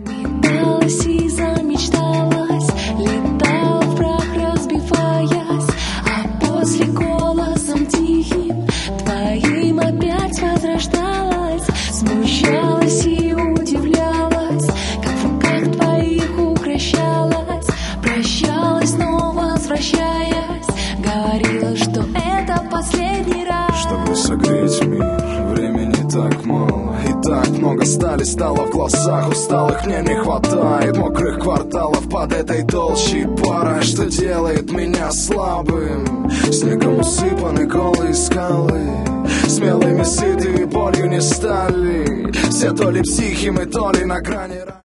Металась и замечталась, летала в прах, разбиваясь, а после голосом тихим твоим опять возрождалась. Смущалась и удивлялась, как в руках твоих укращалась. Прощалась, но возвращаясь, говорила, что это последний раз. Чтобы согреть мир, времени так мало, и так много стали стало в глазах усталых. Мне не хватает мокрых кварталов под этой толщей пара, что делает меня слабым. Снегом усыпаны голые скалы, смелыми сытые болью не стали. Все то ли психи мы, то ли на грани.